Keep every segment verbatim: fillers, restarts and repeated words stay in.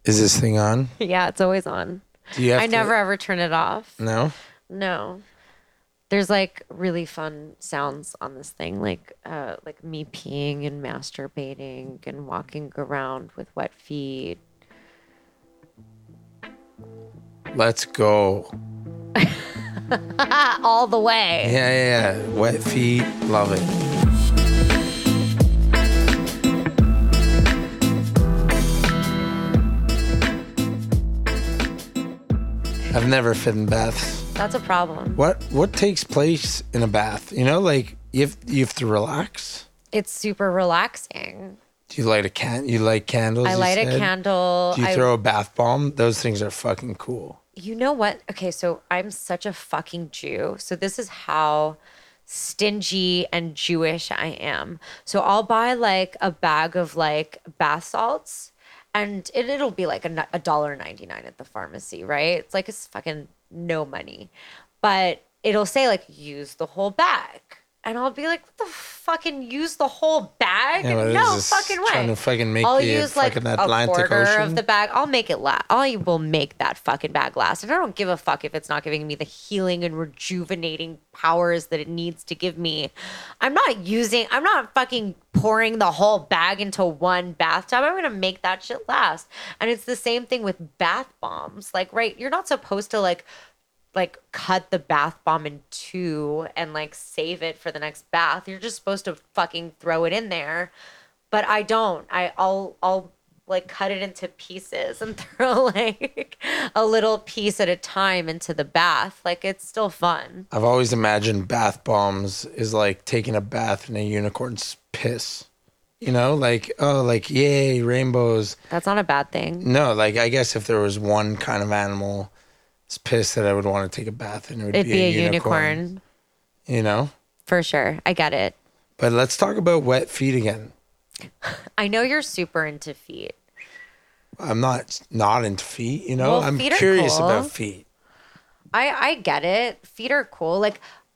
Is this thing on? Yeah, it's always on. Do you have I to... never ever turn it off. No? No. There's like really fun sounds on this thing, like uh, like me peeing and masturbating and walking around with wet feet. Let's go. All the way. Yeah, yeah, yeah. Wet feet. Love it. I've never fit in baths. That's a problem. What what takes place in a bath? You know, like you have, you have to relax. It's super relaxing. Do you light a can? You light candles? I light said? a candle. Do you I, throw a bath bomb? Those things are fucking cool. You know what? Okay, so I'm such a fucking Jew. So this is how stingy and Jewish I am. So I'll buy like a bag of like bath salts, and it, it'll be like a, a dollar ninety-nine at the pharmacy, right? It's like it's fucking no money, but it'll say like use the whole bag. And I'll be like, what the fucking use the whole bag? Yeah, no fucking way. Trying to fucking make I'll the use like fucking a Atlantic quarter Ocean. of the bag. I'll make it last. I will make that fucking bag last. And I don't give a fuck if it's not giving me the healing and rejuvenating powers that it needs to give me. I'm not using, I'm not fucking pouring the whole bag into one bathtub. I'm going to make that shit last. And it's the same thing with bath bombs. Like, right, you're not supposed to like, like cut the bath bomb in two and like save it for the next bath. You're just supposed to fucking throw it in there. But I don't. I, I'll I'll like cut it into pieces and throw like a little piece at a time into the bath. Like it's still fun. I've always imagined bath bombs is like taking a bath in a unicorn's piss. You know, like, oh, like, yay, rainbows. That's not a bad thing. No, like, I guess if there was one kind of animal piss that I would want to take a bath in, it would It'd be, be a, a unicorn, unicorn. You know? For sure. I get it. But let's talk about wet feet again. I know you're super into feet. I'm not not into feet, you know? Well, I'm feet are curious cool. about feet. I I get it. Feet are cool. Like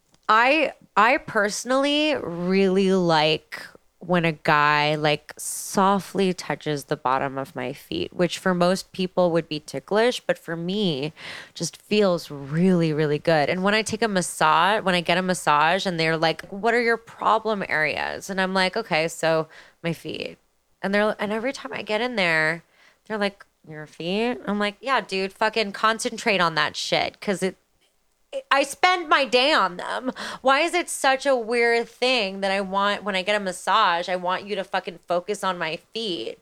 I I personally really like when a guy like softly touches the bottom of my feet, which for most people would be ticklish, but for me just feels really, really good. And when I take a massage, when I get a massage and they're like, what are your problem areas? And I'm like, okay, so my feet. And they're, and every time I get in there, they're like, your feet? I'm like, yeah, dude, fucking concentrate on that shit. Cause it, I spend my day on them. Why is it such a weird thing that I want when I get a massage, I want you to fucking focus on my feet?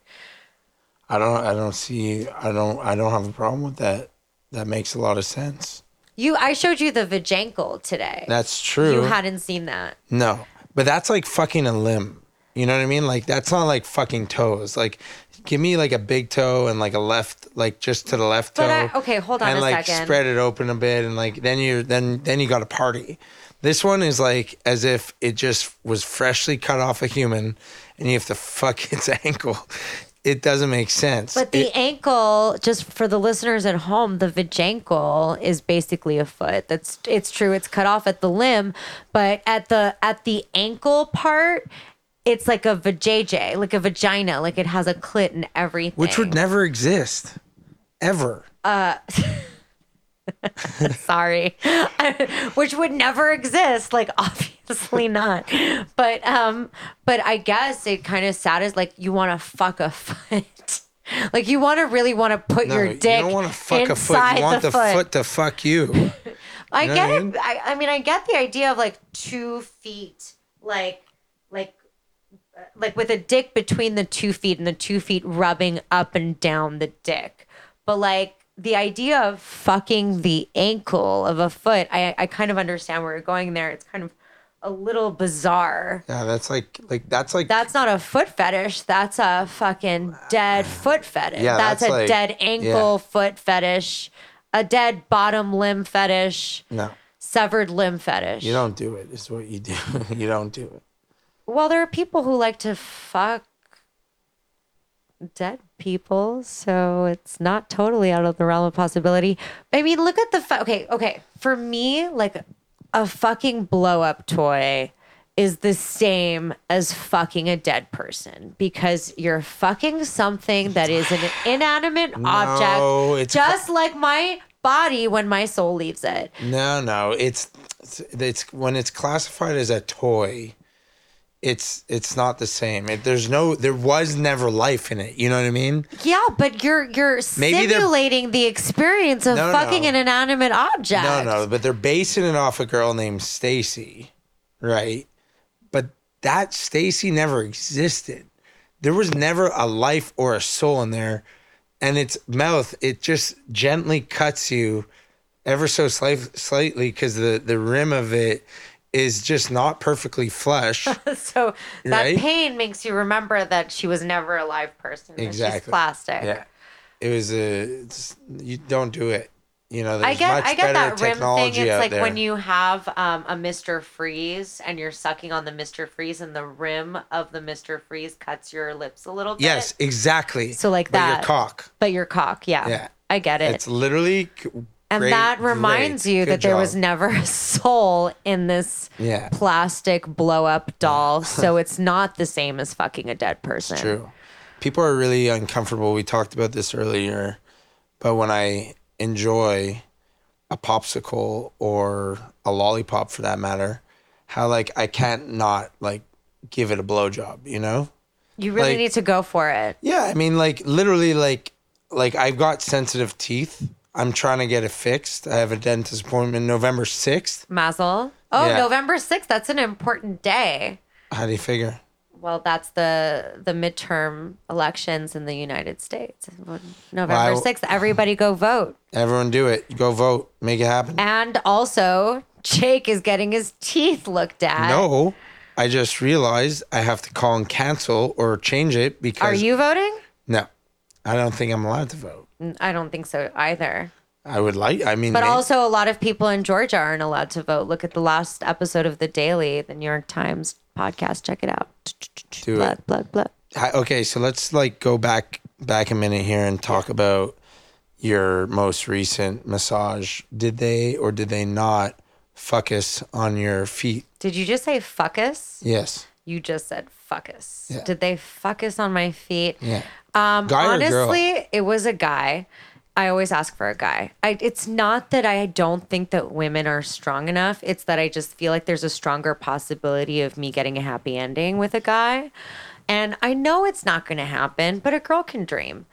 I don't I don't see I don't I don't have a problem with that. That makes a lot of sense. You I showed you the vajankle today. That's true. You hadn't seen that. No. But that's like fucking a limb. You know what I mean? Like that's not like fucking toes. Like give me like a big toe and like a left, like just to the left But toe. I, okay, hold on and a like second. spread it open a bit and like then you then then you got a party. This one is like as if it just was freshly cut off a human and you have to fuck its ankle. It doesn't make sense. But the it, ankle, just for the listeners at home, the vajankle is basically a foot. That's it's true. It's cut off at the limb, but at the at the ankle part, it's like a vajayjay, like a vagina, like it has a clit and everything. which would never exist. Ever. Uh, sorry. Which would never exist. Like, obviously not. But, um, but I guess it kind of sad is like you want to fuck a foot. Like you want to really want to put No, your dick you don't want to fuck a foot. inside You want the, the, foot. foot to fuck you. I You know get what I it. mean? I, I mean, I get the idea of like two feet, like, like, like with a dick between the two feet and the two feet rubbing up and down the dick. But like the idea of fucking the ankle of a foot, I, I kind of understand where you're going there. It's kind of a little bizarre. Yeah, that's like like that's like That's not a foot fetish. That's a fucking dead foot fetish. Yeah, that's, that's a like- dead ankle yeah. foot fetish, a dead bottom limb fetish, no. severed limb fetish. You don't do it. Is what you do. You don't do it. Well, there are people who like to fuck dead people, so it's not totally out of the realm of possibility. I mean, look at the fu- okay, okay. For me, like a fucking blow up toy is the same as fucking a dead person because you're fucking something that is an inanimate No, object, it's just like my body when my soul leaves it. No, no, it's, it's it's when it's classified as a toy, it's it's not the same. It, there's no, there was never life in it. You know what I mean? Yeah, but you're you're Maybe they're- simulating the experience of No, fucking no. an inanimate object. No, no, but they're basing it off a girl named Stacy, right? But that Stacy never existed. There was never a life or a soul in there, and its mouth, it just gently cuts you ever so slight, slightly because the the rim of it is just not perfectly flesh. So that Right? pain makes you remember that she was never a live person. That She's Exactly. plastic. Yeah, it was a. It's, you don't do it. You know, there's I get, much I get better that rim technology thing. It's out like there. when you have um, a Mister Freeze and you're sucking on the Mister Freeze, and the rim of the Mister Freeze cuts your lips a little bit. Yes, exactly. So like but that. your cock. But your cock, yeah. Yeah. I get it. It's literally. c- And great, that reminds great. you Good that there job. was never a soul in this Yeah. plastic blow up doll. So it's not the same as fucking a dead person. True. People are really uncomfortable. We talked about this earlier, but when I enjoy a popsicle or a lollipop for that matter, how like I can't not like give it a blowjob, you know? You really Like- need to go for it. Yeah, I mean like literally like like I've got sensitive teeth. I'm trying to get it fixed. I have a dentist appointment November sixth. Mazel. Oh, Yeah. November sixth. That's an important day. How do you figure? Well, that's the the midterm elections in the United States. November Wow. sixth. Everybody go vote. Everyone do it. Go vote. Make it happen. And also, Jake is getting his teeth looked at. No, I just realized I have to call and cancel or change it because Are you voting? No, I don't think I'm allowed to vote. I don't think so either. I would like. I mean, But may- also, a lot of people in Georgia aren't allowed to vote. Look at the last episode of The Daily, the New York Times podcast. Check it out. Do Blood, it. blood, blood. Hi- okay, so let's like go back back a minute here and talk about your most recent massage. Did they or did they not fuck us on your feet? Did you just say fuck us? Yes. You just said fuck us. Yeah. Did they fuck us on my feet? Yeah. Um, Guy or girl? honestly, it was a guy. I always ask for a guy. I, it's not that I don't think that women are strong enough. It's that I just feel like there's a stronger possibility of me getting a happy ending with a guy. And I know it's not going to happen, but a girl can dream.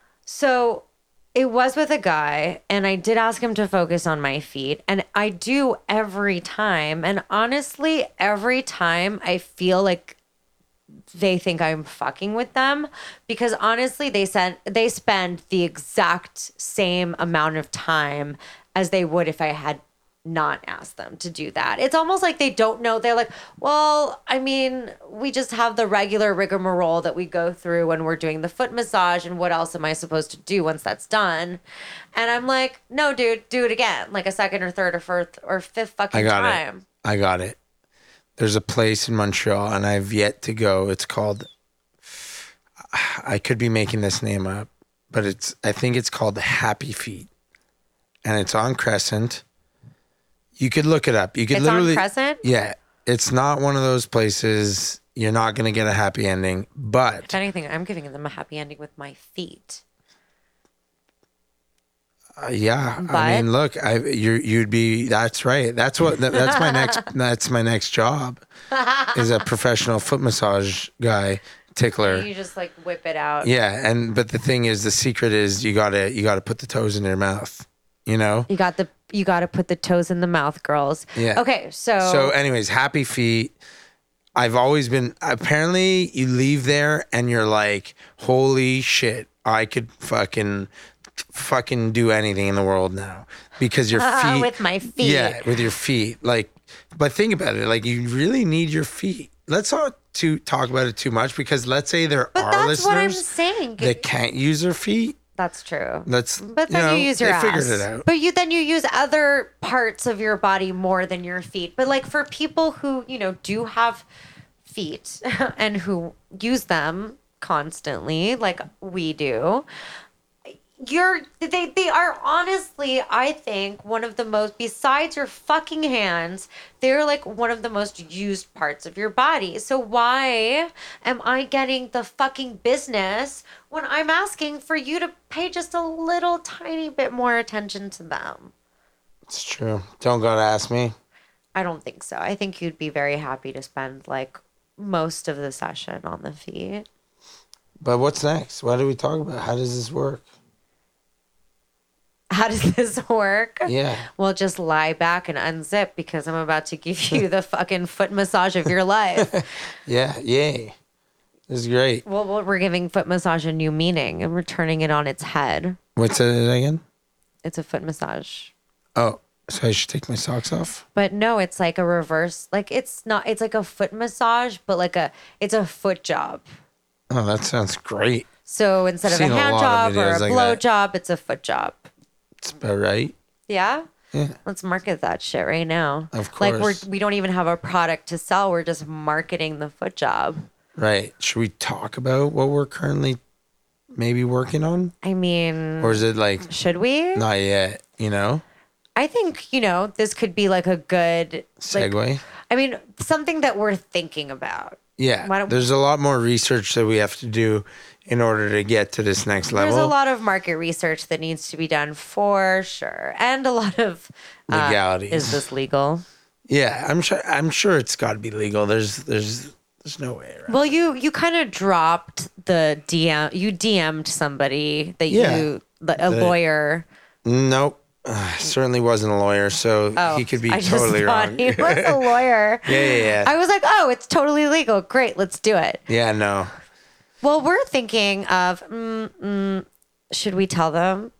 So it was with a guy, and I did ask him to focus on my feet. And I do every time. And honestly, every time I feel like they think I'm fucking with them, because honestly, they said they spend the exact same amount of time as they would if I had not asked them to do that. It's almost like they don't know. They're like, well, I mean, we just have the regular rigmarole that we go through when we're doing the foot massage, and what else am I supposed to do once that's done? And I'm like, no, dude, do it again, like a second or third or fourth or fifth fucking I got time. it. I got it. There's a place in Montreal, and I've yet to go. It's called. I could be making this name up, but it's. I think it's called Happy Feet, and it's on Crescent. You could look it up. You could It's literally. on Crescent? Yeah, it's not one of those places. You're not going to get a happy ending, but If anything, I'm giving them a happy ending with my feet. Uh, yeah, But- I mean, look, I you you'd be. That's right. That's what. That, that's my next. That's my next job. Is a professional foot massage guy, tickler. You just like whip it out. Yeah, and but the thing is, the secret is you gotta you gotta put the toes in your mouth. You know. You got the you got to put the toes in the mouth, girls. Yeah. Okay, so So, anyways, Happy Feet. I've always been. Apparently, you leave there and you're like, holy shit! I could fucking. fucking do anything in the world now because your feet with my feet. yeah with your feet like but think about it, like you really need your feet. Let's not to talk about it too much, because let's say there But are that's what I'm listeners saying. that can't use their feet. That's true. Let's But you then know, you use your they ass. figured it out. But you then you use other parts of your body more than your feet. But like for people who, you know, do have feet and who use them constantly like we do, you're they they are honestly, I think, one of the most, besides your fucking hands, they're like one of the most used parts of your body. So why am I getting the fucking business when I'm asking for you to pay just a little tiny bit more attention to them? It's true. Don't gotta ask me. I don't think so. I think you'd be very happy to spend like most of the session on the feet. But what's next? What do we talk about? How does this work? How does this work? Yeah. Well, just lie back and unzip because I'm about to give you the fucking foot massage of your life. Yeah, yay. This is great. Well, well, we're giving foot massage a new meaning and we're turning it on its head. What's it again? It's a foot massage. Oh, so I should take my socks off? But no, it's like a reverse. Like it's not, it's like a foot massage, but like a, it's a foot job. Oh, that sounds great. So instead of Seen a a hand lot job of or a videos like blow that. job, it's a foot job. It's about right. Yeah? Yeah. Let's market that shit right now. Of Like we're course. we don't even have a product to sell. We're just marketing the foot job. Right. Should we talk about what we're currently maybe working on? I mean, Or is it like should we? not yet, you know? I think, you know, this could be like a good like, Segue? I mean, something that we're thinking about. Why Yeah. don't- There's a lot more research that we have to do in order to get to this next level. There's a lot of market research that needs to be done for sure. And a lot of uh, Legalities. is this legal? Yeah, I'm sure I'm sure it's got to be legal. There's there's there's no way around. Well, you you kind of dropped the D M. You D M'd somebody that Yeah. you the, a The- lawyer. Nope. Uh, certainly wasn't a lawyer, so Oh, he could be I just totally thought wrong. he was a lawyer. Yeah, yeah, yeah. I was like, oh, it's totally legal. Great, let's do it. Yeah, no. Well, we're thinking of, mm, mm, should we tell them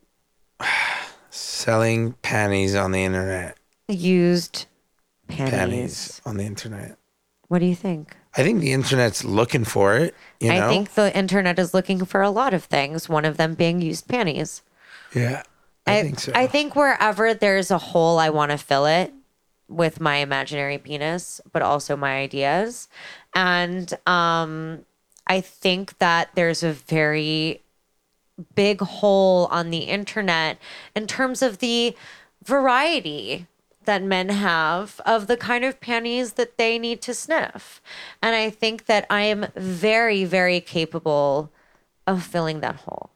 Selling panties on the internet. used panties? Panties on the internet. What do you think? I think the internet's looking for it, you know? I think the internet is looking for a lot of things, one of them being used panties. Yeah. I, think so. I think wherever there's a hole, I want to fill it with my imaginary penis, but also my ideas. And um, I think that there's a very big hole on the internet in terms of the variety that men have of the kind of panties that they need to sniff. And I think that I am very, very capable of filling that hole.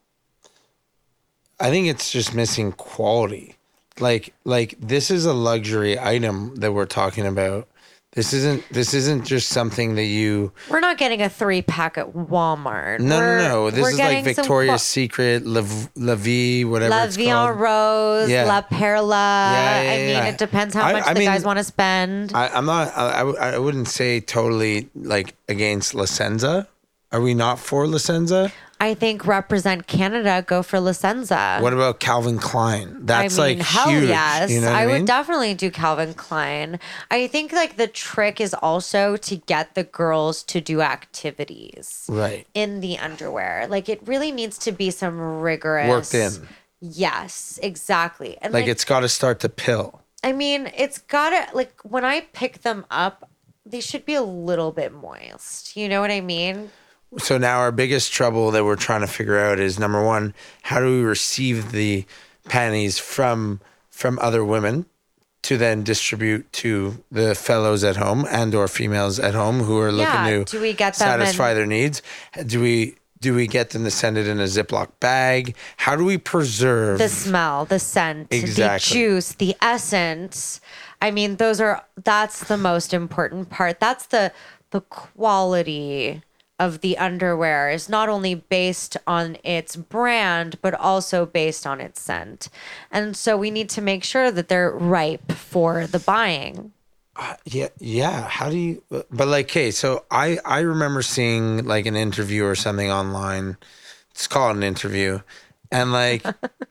I think it's just missing quality. Like like this is a luxury item that we're talking about. This isn't this isn't just something that you We're not getting a three pack at Walmart. No, We're- no, no. This we're is like getting some Victoria's qua- Secret, La, La Vie, whatever La it's Vie en called. Rose, Yeah. La Perla. Yeah, yeah, I mean, yeah. it depends how I- much I the mean, guys want to spend. I, I'm not. I, I w- I wouldn't say totally like against La Senza. Are we not for La Senza? I think represent Canada, go for La Senza. What about Calvin Klein? That's I mean, like hell huge. yes. You know what I I mean? would definitely do Calvin Klein. I think like the trick is also to get the girls to do activities Right. in the underwear. Like it really needs to be some rigorous Worked in. Yes, exactly. And Like it's got to start to pill. I mean, it's gotta like when I pick them up, they should be a little bit moist. You know what I mean? So now our biggest trouble that we're trying to figure out is number one, how do we receive the panties from from other women to then distribute to the fellows at home and or females at home who are looking Yeah, to do we get them satisfy in- their needs? Do we do we get them to send it in a Ziploc bag? How do we preserve The smell, the scent, Exactly. the juice, the essence. I mean, those are that's the most important part. That's the the quality of the underwear is not only based on its brand, but also based on its scent. And so we need to make sure that they're ripe for the buying. Yeah, yeah. How do you? But like, okay, so I I remember seeing like an interview or something online. It's called an interview, and like,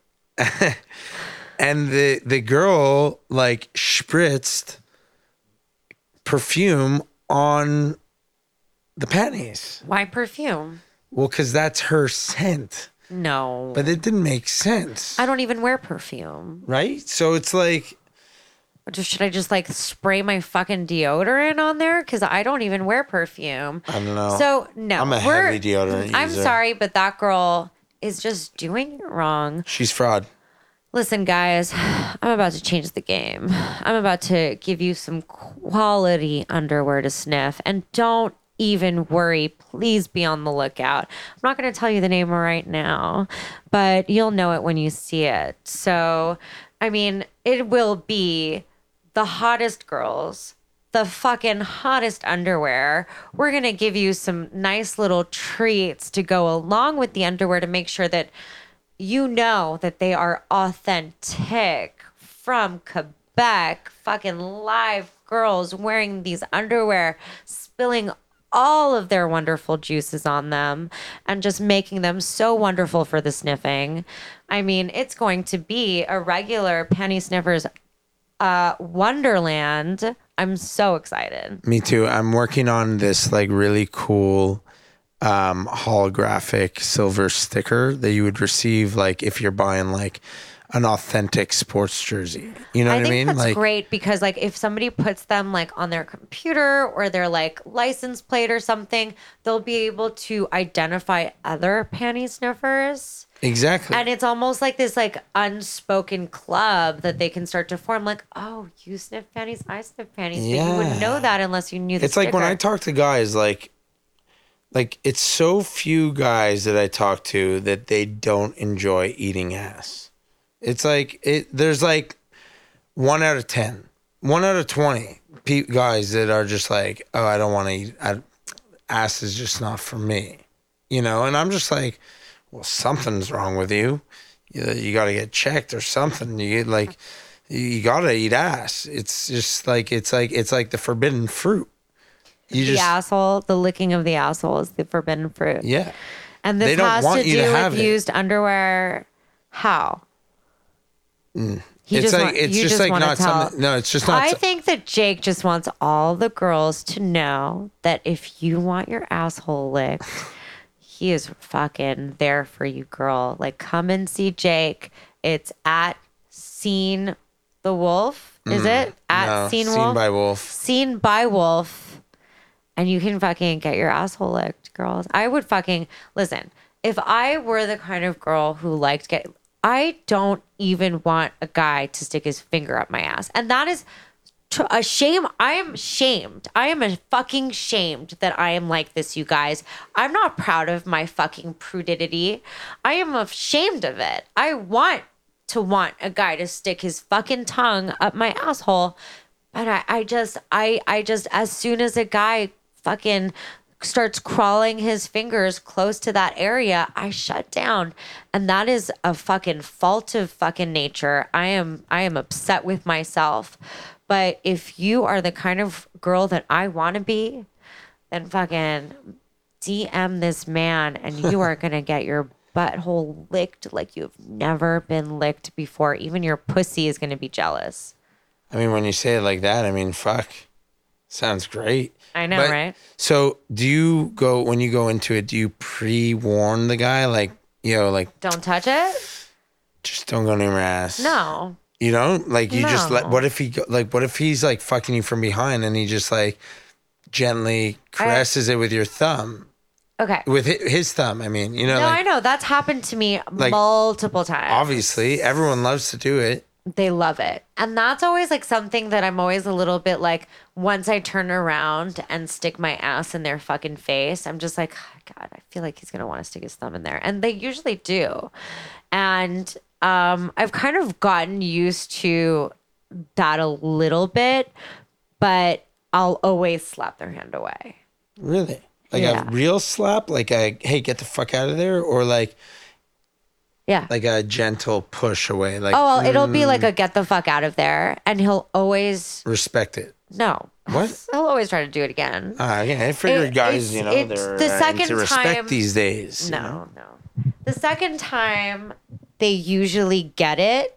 and the the girl like spritzed perfume on the panties. Why perfume? Well, because that's her scent, No. but it didn't make sense, I don't even wear perfume. right? So it's like. Just, should I just like spray my fucking deodorant on there? Because I don't even wear perfume. I don't know. So no, I'm a we're- heavy deodorant I'm user. sorry, but that girl is just doing it wrong. She's fraud. Listen, guys, I'm about to change the game. I'm about to give you some quality underwear to sniff. And don't even worry. Please be on the lookout. I'm not going to tell you the name right now, but you'll know it when you see it. So, I mean, it will be the hottest girls, the fucking hottest underwear. We're going to give you some nice little treats to go along with the underwear to make sure that you know that they are authentic from Quebec, fucking live girls wearing these underwear, spilling all of their wonderful juices on them and just making them so wonderful for the sniffing. I mean, it's going to be a regular Penny Sniffers uh, wonderland. I'm so excited. Me too. I'm working on this like really cool um, holographic silver sticker that you would receive like if you're buying like an authentic sports jersey. You know I what I think mean? that's Like, great because like if somebody puts them like on their computer or their like license plate or something, they'll be able to identify other panty sniffers. exactly. And it's almost like this like unspoken club that they can start to form. Like, oh, you sniff panties, I sniff panties. But you wouldn't know Yeah. that unless you knew the It's like when I sticker. talk to guys, like, like it's so few guys that I talk to that they don't enjoy eating ass. It's like it. There's like one out of ten, one out of twenty pe- guys that are just like, oh, I don't want to eat. I, ass is just not for me, you know. And I'm just like, well, something's wrong with you. You, you got to get checked or something. You get like, you got to eat ass. It's just like it's like it's like the forbidden fruit. You the just asshole, the licking of the asshole is the forbidden fruit. yeah. And this They don't has want to you do to with have it. used underwear. How? He It's just like want- it's you just like wanna not tell- something. No, it's just not. I so- think that Jake just wants all the girls to know that if you want your asshole licked, he is fucking there for you, girl. Like, come and see Jake. It's at Seen the Wolf. Is it at no, Seen seen Wolf? by Wolf. Seen by Wolf. And you can fucking get your asshole licked, girls. I would fucking listen. If I were the kind of girl who liked get, I don't even want a guy to stick his finger up my ass, and that is tr- a shame. I am shamed. I am a fucking shamed that I am like this, you guys. I'm not proud of my fucking prudity. I am ashamed of it. I want to want a guy to stick his fucking tongue up my asshole, but I, I just, I, I just, as soon as a guy fucking starts crawling his fingers close to that area, I shut down. And that is a fucking fault of fucking nature. I am I am upset with myself. But if you are the kind of girl that I want to be, then fucking D M this man and you are going to get your butthole licked like you've never been licked before. Even your pussy is going to be jealous. I mean, when you say it like that, I mean, fuck, sounds great. I know, But- right? So, do you go when you go into it? Do you pre-warn the guy, like, you know, like, Don't touch it? just don't go near my ass? No. You know, like you just let. No. What if he go, like? What if he's like fucking you from behind and he just like gently caresses it with your thumb, Okay. with hi- his thumb? I mean, you know, No, like I know. That's happened to me Like, multiple times. obviously everyone loves to do it. They love it. And that's always like something that I'm always a little bit like, once I turn around and stick my ass in their fucking face, I'm just like, "Oh, God, I feel like he's going to want to stick his thumb in there. And they usually do. And um, I've kind of gotten used to that a little bit, but I'll always slap their hand away. Really, like Yeah. a real slap, like a hey, get the fuck out of there, or like Yeah. like a gentle push away, like oh, well, it'll be like a get the fuck out of there. And he'll always, respect it. no. What? He'll always try to do it again. Ah, yeah, I figured It- guys, it's- you know, it's they're the uh, second into respect time- these days. you know? No, no. The second time they usually get it.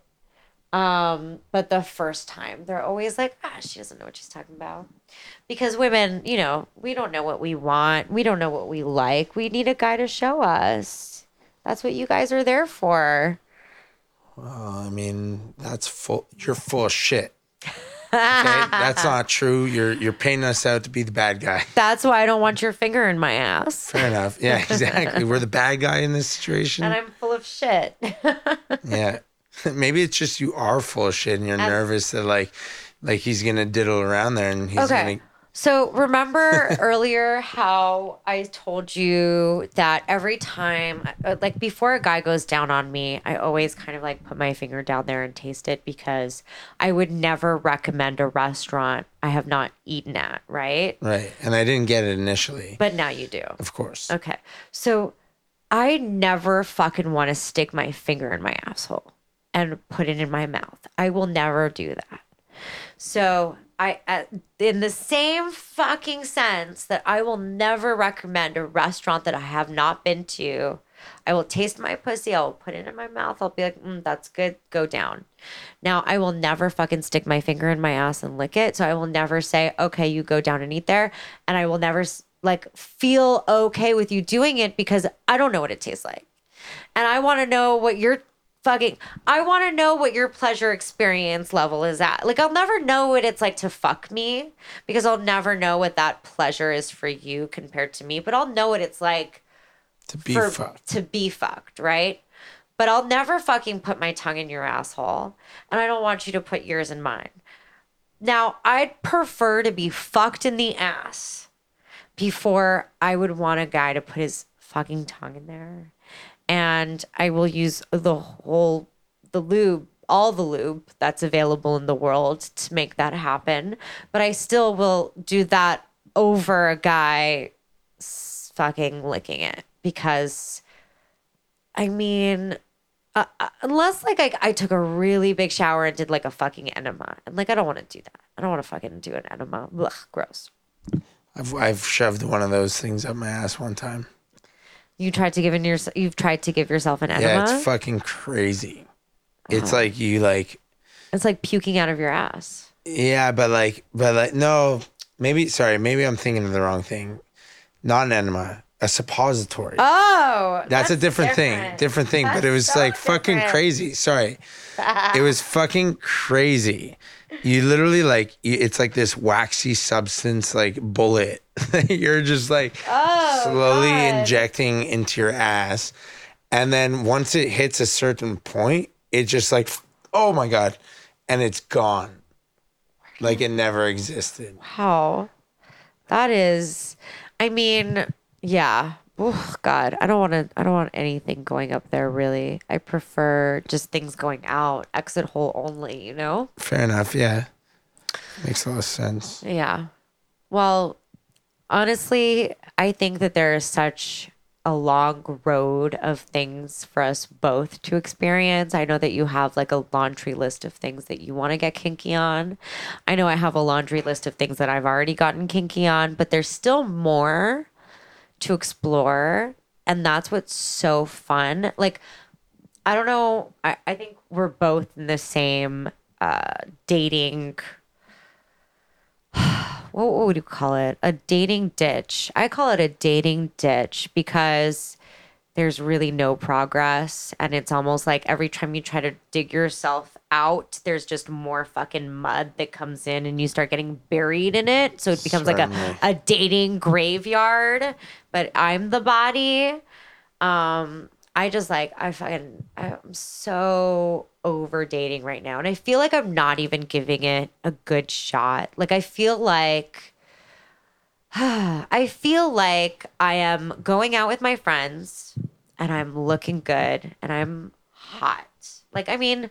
Um, but the first time they're always like, ah, she doesn't know what she's talking about. Because women, you know, we don't know what we want. We don't know what we like. We need a guy to show us. That's what you guys are there for. Well, I mean, that's full. You're full of shit. That's not true. You're you're painting us out to be the bad guy. That's why I don't want your finger in my ass. Fair enough. Yeah, exactly. We're the bad guy in this situation. And I'm full of shit. Yeah. Maybe it's just you are full of shit and you're and, nervous that like like he's gonna diddle around there and he's okay. gonna So remember earlier how I told you that every time, like before a guy goes down on me, I always kind of like put my finger down there and taste it because I would never recommend a restaurant I have not eaten at, right? Right. And I didn't get it initially. But now you do. Of course. Okay. So I never fucking want to stick my finger in my asshole and put it in my mouth. I will never do that. So I, uh, in the same fucking sense that I will never recommend a restaurant that I have not been to, I will taste my pussy. I will put it in my mouth. I'll be like, mm, that's good. Go down. Now, I will never fucking stick my finger in my ass and lick it. So I will never say, okay, you go down and eat there. And I will never like feel okay with you doing it because I don't know what it tastes like. And I want to know what you're fucking, I want to know what your pleasure experience level is at. Like, I'll never know what it's like to fuck me because I'll never know what that pleasure is for you compared to me, but I'll know what it's like to be for, fucked. To be fucked, right? But I'll never fucking put my tongue in your asshole, and I don't want you to put yours in mine. Now, I'd prefer to be fucked in the ass before I would want a guy to put his fucking tongue in there. And I will use the whole, the lube, all the lube that's available in the world to make that happen. But I still will do that over a guy fucking licking it. Because, I mean, uh, unless like I, I took a really big shower and did like a fucking enema. And like, I don't want to do that. I don't want to fucking do an enema. Ugh, gross. I've, I've shoved one of those things up my ass one time. You tried to give in your, you've tried to give yourself an enema? Yeah, it's fucking crazy. It's Oh. like you like. It's like puking out of your ass. Yeah, but like, but like, no, maybe, sorry, maybe I'm thinking of the wrong thing. Not an enema, a suppository. Oh, that's, that's a different, different thing, different thing. That's but it was so like different. Fucking crazy. Sorry. It was fucking crazy. You literally like, it's like this waxy substance, like bullet. You're just like oh, slowly God. injecting into your ass. And then once it hits a certain point, it just like, oh my God. And it's gone. Like it never existed. Wow. That is, I mean, yeah. Oh God, I don't want to, I don't want anything going up there really. I prefer just things going out, exit hole only, you know? Fair enough. Yeah. Makes a lot of sense. Yeah. Well, honestly, I think that there is such a long road of things for us both to experience. I know that you have like a laundry list of things that you want to get kinky on. I know I have a laundry list of things that I've already gotten kinky on, but there's still more to explore. And that's what's so fun. Like, I don't know. I, I think we're both in the same uh, dating what would you call it? A dating ditch. I call it a dating ditch because there's really no progress. And it's almost like every time you try to dig yourself out, there's just more fucking mud that comes in and you start getting buried in it. So it becomes Certainly. like a, a dating graveyard. But I'm the body. Um, I just like, I fucking, I'm so over dating right now. And I feel like I'm not even giving it a good shot. Like, I feel like, I feel like I am going out with my friends and I'm looking good and I'm hot. Like, I mean,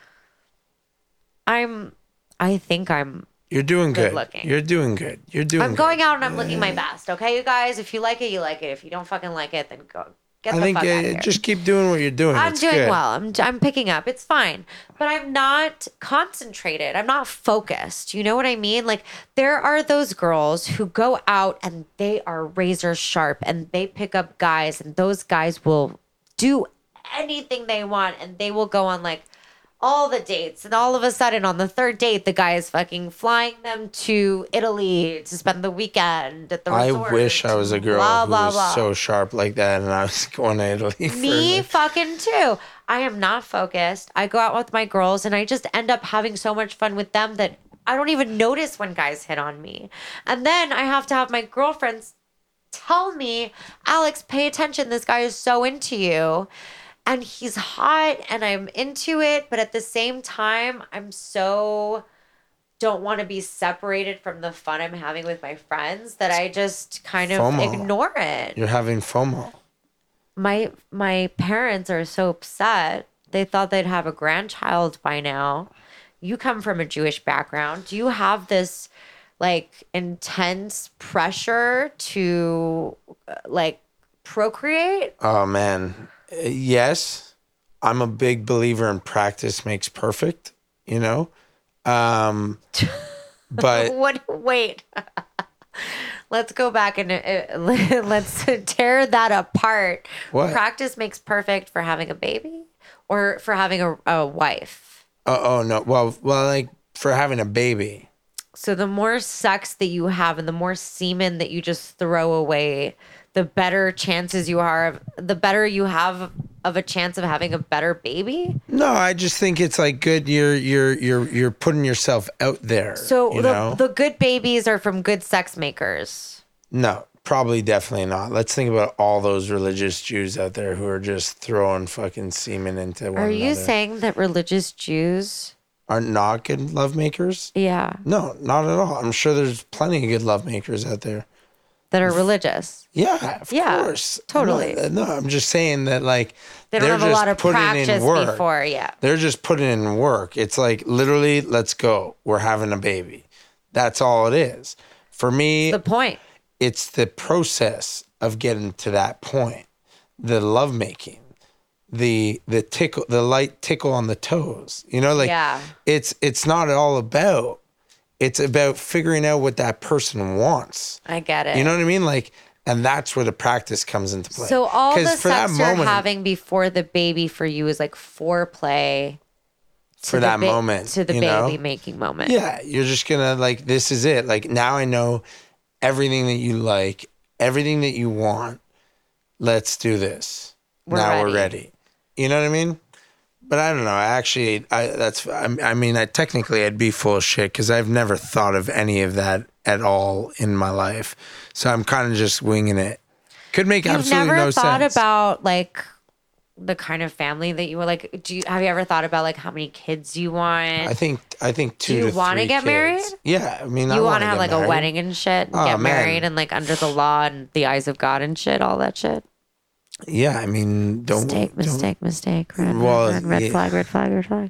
I'm, I think I'm You're doing good. good looking. You're doing good. You're doing I'm good. going out and I'm looking my best. Okay, you guys? If you like it, you like it. If you don't fucking like it, then go. Get I the think fuck uh, out of here. just keep doing what you're doing. I'm it's doing good. well. I'm I'm picking up. It's fine. But I'm not concentrated. I'm not focused. You know what I mean? Like, there are those girls who go out and they are razor sharp and they pick up guys and those guys will do anything they want and they will go on like all the dates, and all of a sudden on the third date the guy is fucking flying them to Italy to spend the weekend at the resort. I wish I was a girl blah, who blah, was blah. so sharp like that and I was going to Italy for Me like, fucking too. I am not focused. I go out with my girls and I just end up having so much fun with them that I don't even notice when guys hit on me. And then I have to have my girlfriends tell me, Alex, pay attention. This guy is so into you. And he's hot and I'm into it. But at the same time, I'm so don't want to be separated from the fun I'm having with my friends that I just kind of FOMO. ignore it. You're having FOMO. My my parents are so upset. They thought they'd have a grandchild by now. You come from a Jewish background. Do you have this like intense pressure to like procreate? Oh man. Uh, Yes. I'm a big believer in practice makes perfect, you know? Um but What? Wait. Let's go back and uh, let's tear that apart. What? Practice makes perfect for having a baby or for having a, a wife. oh, oh no. Well, well like for having a baby. So the more sex that you have and the more semen that you just throw away, the better chances you are of, the better you have of a chance of having a better baby. No, I just think it's like good. You're you're you're you're putting yourself out there. So you the, know? the good babies are from good sex makers. No, probably definitely not. Let's think about all those religious Jews out there who are just throwing fucking semen into one Are another. you saying that religious Jews? Are not good love makers? Yeah, No, not at all. I'm sure there's plenty of good love makers out there. that are religious. Yeah, of Yeah, course. totally. I'm not- no, I'm just saying that like They don't they're have a just lot of putting in practice work. before. Yeah. They're just putting in work. It's like literally, let's go. We're having a baby. That's all it is. For me, The point. it's the process of getting to that point, the lovemaking, the the tickle, the light tickle on the toes. You know, like Yeah. it's it's not all about. It's about figuring out what that person wants. I get it. You know what I mean? Like, and that's where the practice comes into play. So all 'Cause the for that sex you're moment- having before the baby for you is like foreplay to For the that ba- moment, to the you baby know? making moment. Yeah, you're just gonna like, this is it. Like now I know everything that you like, everything that you want. Let's do this. We're now ready. we're ready. You know what I mean? But I don't know. I actually, I that's. I, I mean, I technically I'd be full of shit because I've never thought of any of that at all in my life. So I'm kind of just winging it. Could make You've absolutely never no thought sense. about like the kind of family that you were like. Do you have you ever thought about like how many kids you want? I think I think two. Do you to wanna three get kids. married? Yeah, I mean, I you want want to have like married. a wedding and shit, and Oh, get man. married and like under the law and the eyes of God and shit, all that shit. Yeah, I mean, don't. Mistake, don't- mistake, mistake. Red, Well, red, red, red yeah. flag, red flag, red flag.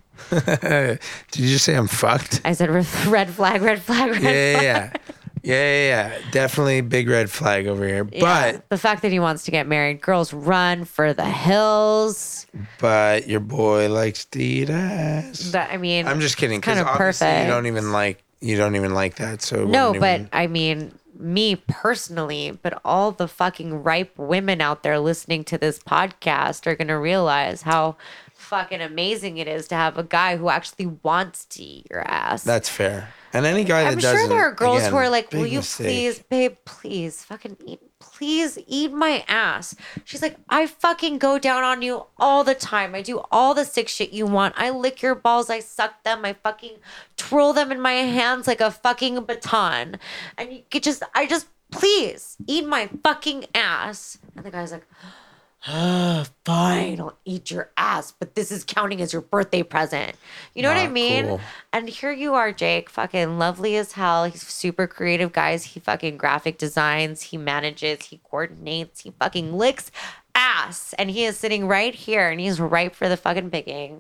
Did you just say I'm fucked? I said red red flag, red flag, red Yeah, yeah, flag. yeah, yeah, yeah, yeah. Definitely big red flag over here. Yeah. But the fact that he wants to get married, girls run for the hills. but your boy likes to eat ass. That I mean, I'm just kidding. it's kind Because of obviously perfect. you don't even like you don't even like that. So it No, wouldn't but even- I mean, me personally, but all the fucking ripe women out there listening to this podcast are going to realize how fucking amazing it is to have a guy who actually wants to eat your ass. that's fair. And any guy that I'm doesn't, sure there are girls again, who are like, big will you mistake. please, babe, please fucking eat, please eat my ass. She's like, I fucking go down on you all the time. I do all the sick shit you want. I lick your balls. I suck them. I fucking twirl them in my hands like a fucking baton. And you could just, I just, please eat my fucking ass. And the guy's like, oh, fine, I'll eat your ass, but this is counting as your birthday present. You know what I Not mean? cool. And here you are, Jake, fucking lovely as hell. He's super creative, guys. He fucking graphic designs, he manages, he coordinates, he fucking licks ass. And he is sitting right here and he's ripe for the fucking picking.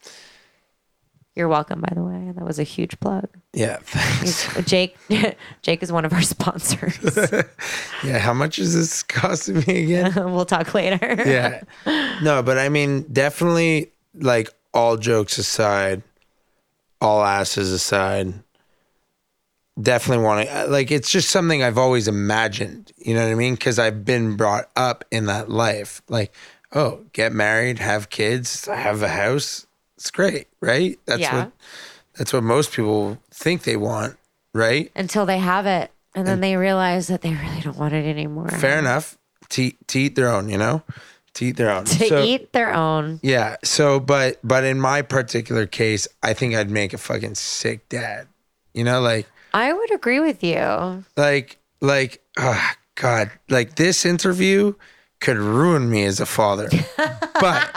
You're welcome, by the way. That was a huge plug. Yeah, thanks. He's, Jake Jake is one of our sponsors. Yeah, how much is this costing me again? We'll talk later. Yeah. No, but I mean, definitely, like, all jokes aside, all asses aside, definitely want to, like, it's just something I've always imagined, you know what I mean? Because I've been brought up in that life. Like, oh, get married, have kids, have a house. It's great, right? That's Yeah. what that's what most people think they want, right? Until they have it. And then they realize that they really don't want it anymore. Fair enough. To, to eat their own, you know? To eat their own. To So- eat their own. Yeah. So, but but in my particular case, I think I'd make a fucking sick dad. You know, like, I would agree with you. like, like, oh, God, like this interview could ruin me as a father. but,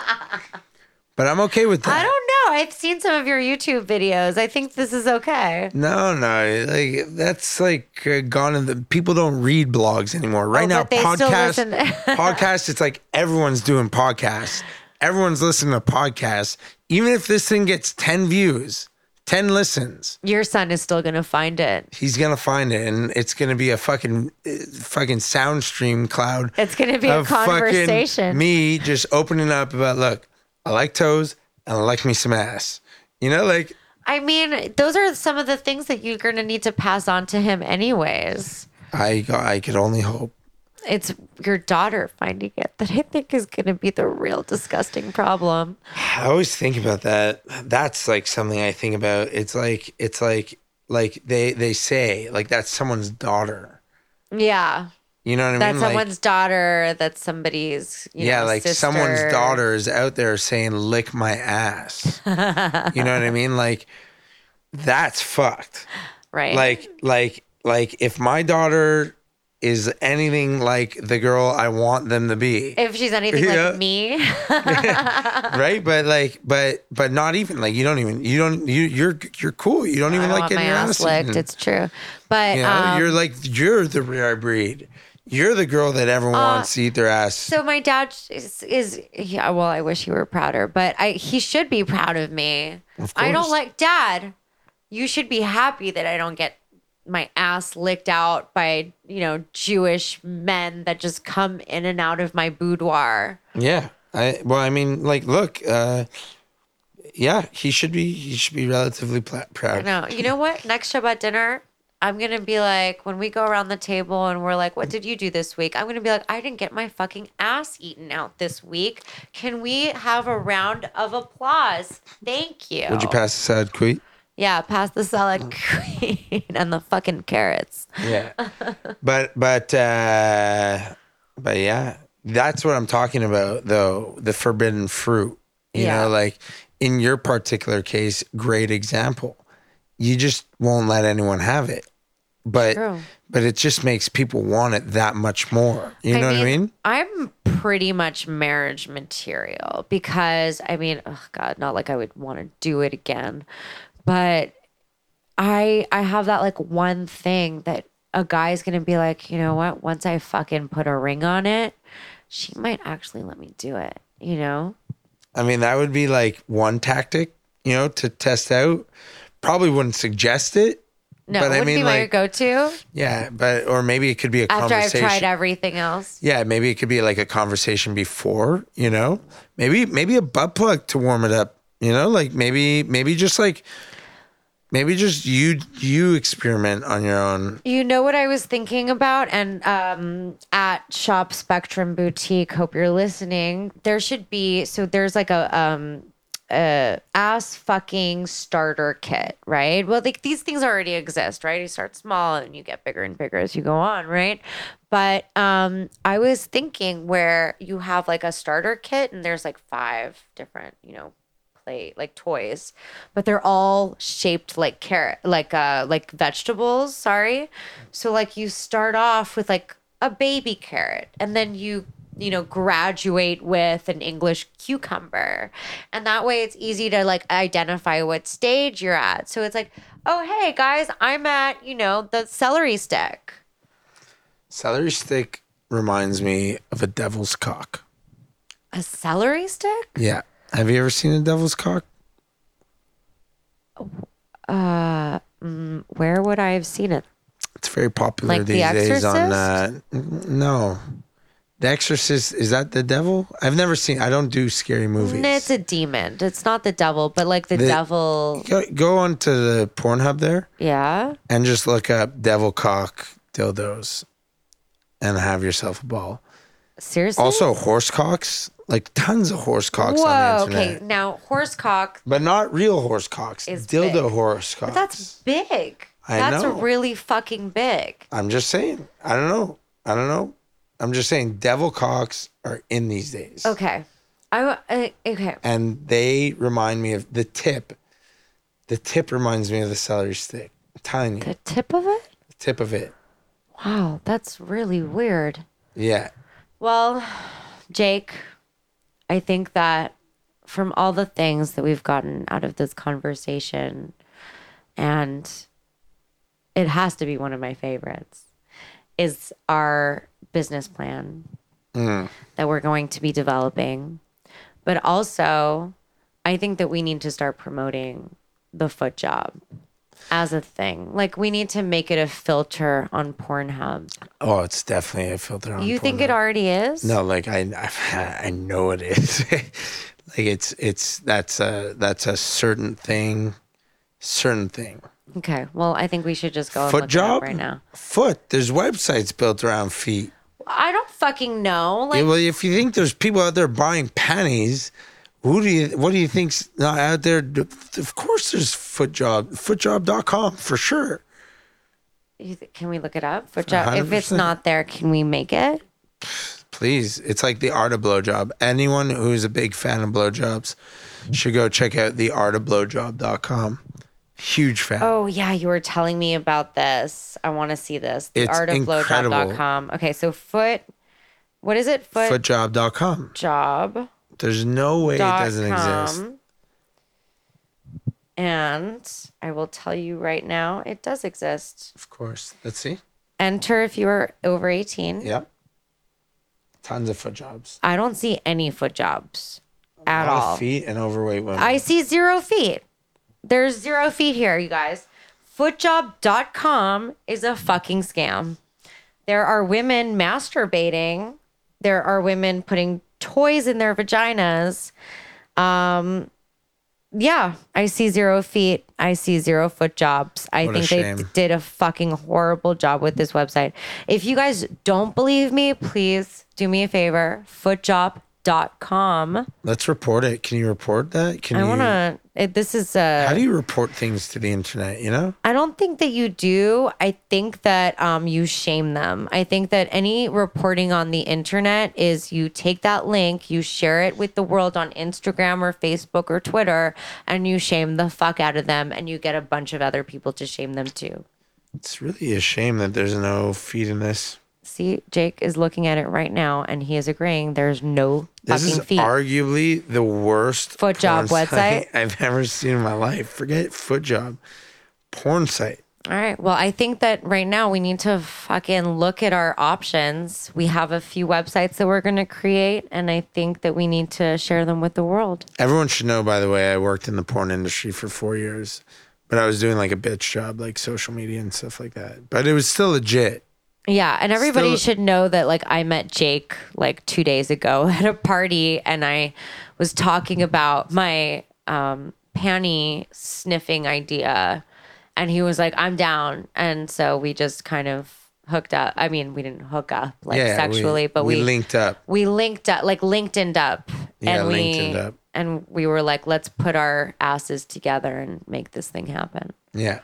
but I'm okay with that. I don't know. I've seen some of your YouTube videos. I think this is okay. No, no, like that's like uh, gone in the people don't read blogs anymore. Right Oh, now, but they still podcasts, listen. podcasts, it's like everyone's doing podcasts. Everyone's listening to podcasts. Even if this thing gets ten views, ten listens, Your son is still going to find it. he's gonna find it, and it's gonna be a fucking, uh, fucking sound stream cloud. It's going to be a of fucking conversation. Me just opening up about, look, I like toes and I like me some ass. You know, like. I mean, those are some of the things that you're going to need to pass on to him anyways. I I could only hope. It's your daughter finding it that I think is going to be the real disgusting problem. I always think about that. That's like something I think about. It's like it's like like they they say like that's someone's daughter. Yeah. You know what I That's mean? Like, someone's daughter. That's somebody's, you yeah, know, like sister. someone's daughter is out there saying "lick my ass." You know what I mean? Like that's fucked. Right. Like like like if my daughter is anything like the girl I want them to be. If she's anything Yeah. like me. Right, but like, but but not even like you don't even you don't you you're you're cool. You don't even I like want getting my your ass ass licked. eaten. It's true. But You know, um, you're like you're the rare breed. You're the girl that everyone wants to eat their ass. so my dad is, is yeah, well, I wish he were prouder, but I he should be proud of me. Of I don't course. like Dad. You should be happy that I don't get my ass licked out by, you know, Jewish men that just come in and out of my boudoir. Yeah, I well, I mean, like, look, uh, yeah, he should be he should be relatively pla- proud. No, you know what? Next Shabbat dinner, I'm gonna be like, when we go around the table and we're like, "What did you do this week?" I'm gonna be like, "I didn't get my fucking ass eaten out this week. Can we have a round of applause? Thank you." Would you pass the salad, Queet? Yeah, pass the salad queen and the fucking carrots. Yeah, but but uh, but yeah, that's what I'm talking about, though. The forbidden fruit. You Yeah. know, like in your particular case, great example. You just won't let anyone have it, but True. but it just makes people want it that much more. You know what I mean? I'm pretty much marriage material because I mean, oh God, not like I would want to do it again, but I I have that like one thing that a guy's gonna be like, you know what? Once I fucking put a ring on it, she might actually let me do it. You know? I mean, that would be like one tactic, you know, to test out. Probably wouldn't suggest it. No, but it I would mean, be my like, go-to yeah, but or maybe it could be a after I've conversation. tried everything else. Yeah, maybe it could be like a conversation before, you know, maybe maybe a butt plug to warm it up, you know, like maybe maybe just like maybe just you you experiment on your own. You know what I was thinking about? And um, at Shop Spectrum Boutique, hope you're listening. There should be, so there's like a, um, a ass fucking starter kit, right? Well, like these things already exist, right? You start small and you get bigger and bigger as you go on, right? But um, I was thinking where you have like a starter kit and there's like five different, you know, play like toys, but they're all shaped like carrot, like uh, like vegetables. Sorry, so like you start off with like a baby carrot, and then you you know graduate with an English cucumber, and that way it's easy to like identify what stage you're at. So it's like, oh hey guys, I'm at you know the celery stick. Celery stick reminds me of a devil's cock. A celery stick? Yeah. Have you ever seen a devil's cock? Uh, mm, where would I have seen it? It's very popular Like The these days on Exorcist? uh, n- no. The Exorcist, is that the devil? I've never seen I don't do scary movies. It's a demon. It's not the devil, but like the, The- devil. Go, go on to the Pornhub there Yeah. and just look up devil cock dildos and have yourself a ball. Seriously? Also horse cocks, like tons of horse cocks Whoa. on the Okay. internet. Now, horse cock, But not real horse cocks. Is Dildo big. horse cocks. that's big. I that's know. really fucking big. I'm just saying. I don't know. I don't know. I'm just saying devil cocks are in these days. Okay. I, wa- uh, okay. And they remind me of the tip. The tip reminds me of the celery stick. I'm telling you. The tip of it? The tip of it. Wow, that's really weird. Yeah. Well, Jake, I think that from all the things that we've gotten out of this conversation, and it has to be one of my favorites, is our business plan mm. that we're going to be developing. But also, I think that we need to start promoting the foot job as a thing. Like, we need to make it a filter on Pornhub. Oh, it's definitely a filter on You Pornhub. think it already is? No, like I, I, I know it is. Like it's, it's that's a that's a certain thing, certain thing. Okay, well, I think we should just go and Foot look job? it up right now. Foot. There's websites built around feet. I don't fucking know. Like, Yeah, well, if you think there's people out there buying panties, who do you? What do you think's not out there? Of course, there's foot job. footjob dot com for sure. you th- can we look it up? Foot job. one hundred percent. If it's not there, can we make it? Please, it's like the art of blowjob. Anyone who's a big fan of blowjobs should go check out the art of blowjob dot com. Huge fan. Oh, yeah, you were telling me about this. I want to see this. The It's art of blowjob incredible. dot com. Okay, so foot, what is it? Foot footjob dot com. job. There's no way it dot doesn't exist. com. And I will tell you right now, it does exist. Of course. Let's see. Enter if you are over eighteen. Yep. Tons of foot jobs. I don't see any foot jobs at A lot all. of feet and overweight women. I see zero feet. There's zero feet here, you guys. footjob dot com is a fucking scam. There are women masturbating. There are women putting toys in their vaginas. Um, yeah, I see zero feet. I see zero foot jobs. I What a think they shame. did a fucking horrible job with this website. If you guys don't believe me, please do me a favor. footjob dot com. Let's report it. Can you report that? Can I you? want to. This is a. How do you report things to the internet? You know. I don't think that you do. I think that um, you shame them. I think that any reporting on the internet is you take that link, you share it with the world on Instagram or Facebook or Twitter, and you shame the fuck out of them, and you get a bunch of other people to shame them too. It's really a shame that there's no feet in this. See, Jake is looking at it right now, and he is agreeing there's no This fucking is feet. arguably the worst Foot job porn website? site I've ever seen in my life. Forget foot job. Porn site. All right. Well, I think that right now we need to fucking look at our options. We have a few websites that we're going to create, and I think that we need to share them with the world. Everyone should know, by the way, I worked in the porn industry for four years, but I was doing like a bitch job, like social media and stuff like that. But it was still legit. Yeah, and everybody Still- should know that like I met Jake like two days ago at a party, and I was talking about my um, panty sniffing idea, and he was like, "I'm down," and so we just kind of hooked up. I mean, we didn't hook up like Yeah, sexually, we, but we, we linked up. we linked up, like LinkedIn'd up, Yeah, and we LinkedIn'd up. and we were like, let's put our asses together and make this thing happen. Yeah.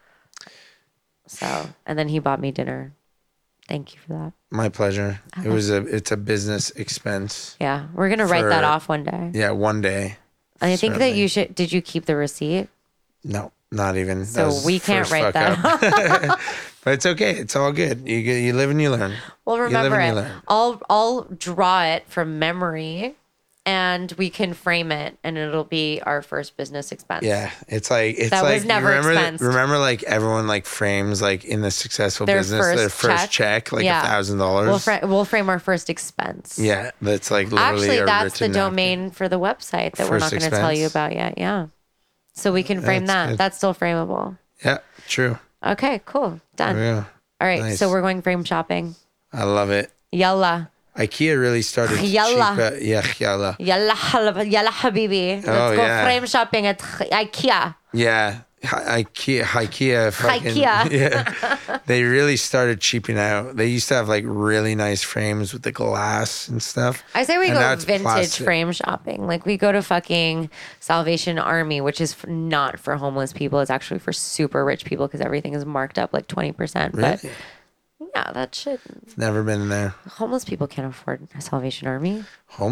So, and then he bought me dinner. Thank you for that. My pleasure. It was a it's a business expense. Yeah, we're gonna write that For- off one day. Yeah, one day. And I think that certainly. you should. Did you keep the receipt? No, not even. So That was we can't first write fuck that up. But it's okay. It's all good. You get- you live and you learn. Well, You live remember and it. you learn. I'll I'll draw it from memory, and we can frame it, and it'll be our first business expense. Yeah, it's like it's That was like never remember expensed. remember like everyone like frames like in the successful Their business first their first check. check, like a Yeah. thousand We'll dollars. fra- we'll frame our first expense. Yeah, that's like literally Actually, a that's the written napkin. domain for the website that we're not First going to tell you expense. about yet. Yeah. So we can frame That's that. good. That's still frameable. Yeah, true. Okay, cool. Done. Yeah, All right. Nice. So we're going frame shopping. I love it. Yalla. IKEA really started to Yalla. cheap out- Yeah, yalla. Yalla, hal- yalla habibi. Let's Oh, go yeah. frame shopping at IKEA. Yeah, Hi- IKEA, IKEA, fucking, IKEA. yeah. They really started cheaping out. They used to have like really nice frames with the glass and stuff. I say we And go now it's vintage plastic. frame shopping. Like we go to fucking Salvation Army, which is f- not for homeless people. It's actually for super rich people because everything is marked up like twenty percent. But Really? yeah, that shit. Never been in there. Homeless people can't afford a Salvation Army. Homeless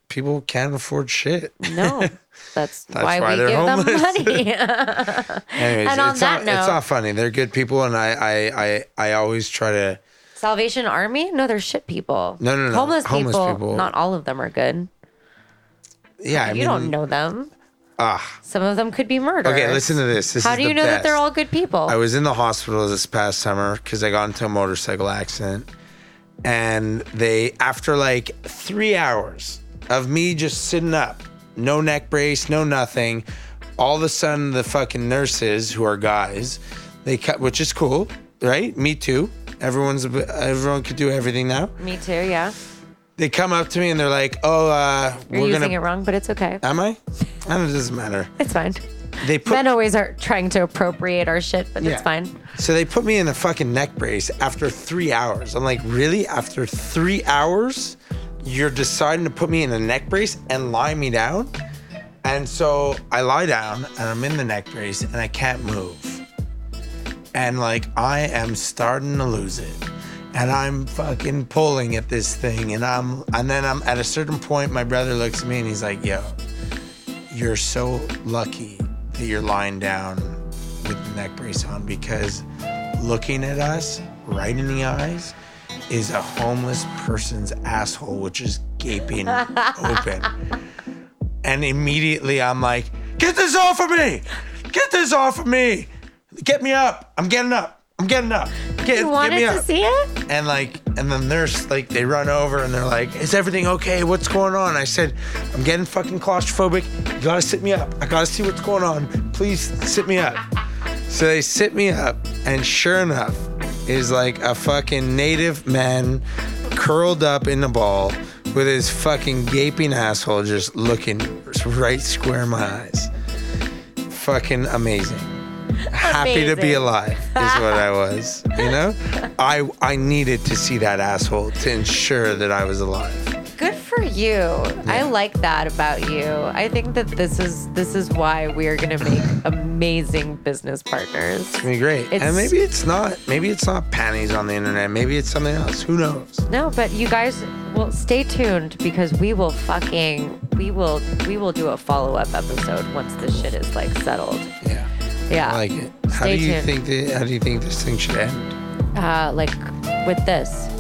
people can't afford shit. No, that's, That's why, why we they're give homeless. them money. Anyways, And on it's that not, note- it's not funny. They're good people, and I, I, I, I always try to. Salvation Army? No, they're shit people. No, no, no. Homeless, Homeless people, people. not all of them are good. Yeah, I you mean, don't know them. Ah, Some of them could be murderers. okay. Listen to this. This How is do you the know that best. they're all good people? I was in the hospital this past summer because I got into a motorcycle accident, and they, after like three hours of me just sitting up, no neck brace, no nothing, all of a sudden the fucking nurses, who are guys, they cut, which is cool, right? Me too. Everyone's everyone could do everything now. Me too, yeah. They come up to me and they're like, "Oh, uh, You're we're using gonna." it wrong, but it's okay. Am I? I don't, it doesn't matter. It's fine. They put Men always are trying to appropriate our shit, but Yeah. it's fine. So they put me in a fucking neck brace after three hours. I'm like, really? After three hours, you're deciding to put me in a neck brace and lie me down? And so I lie down and I'm in the neck brace and I can't move. And like, I am starting to lose it. And I'm fucking pulling at this thing. And I'm, and then I'm at a certain point, my brother looks at me and he's like, yo, you're so lucky that you're lying down with the neck brace on, because looking at us right in the eyes is a homeless person's asshole, which is gaping open. And immediately I'm like, get this off of me! Get this off of me! Get me up! I'm getting up! I'm getting up! Get, You get wanted me to up! see it? And like, and the nurse, like, they run over and they're like, is everything okay? What's going on? I said, I'm getting fucking claustrophobic. You gotta sit me up. I gotta see what's going on. Please sit me up. So they sit me up, and sure enough, is like a fucking native man curled up in a ball with his fucking gaping asshole just looking right square in my eyes. Fucking amazing. Happy to be Amazing. alive is what I was, you know? I I needed to see that asshole to ensure that I was alive. Good for you. I like that about you. I think that this is this is why we are gonna make amazing business partners. It's gonna be great. It's- and maybe it's not maybe it's not panties on the internet. Maybe it's something else. Who knows? No, but you guys will stay tuned, because we will fucking we will we will do a follow-up episode once this shit is like settled. Yeah. Yeah. I like it. How Stay do you tuned. think that, how do you think this thing should end? Uh like with this.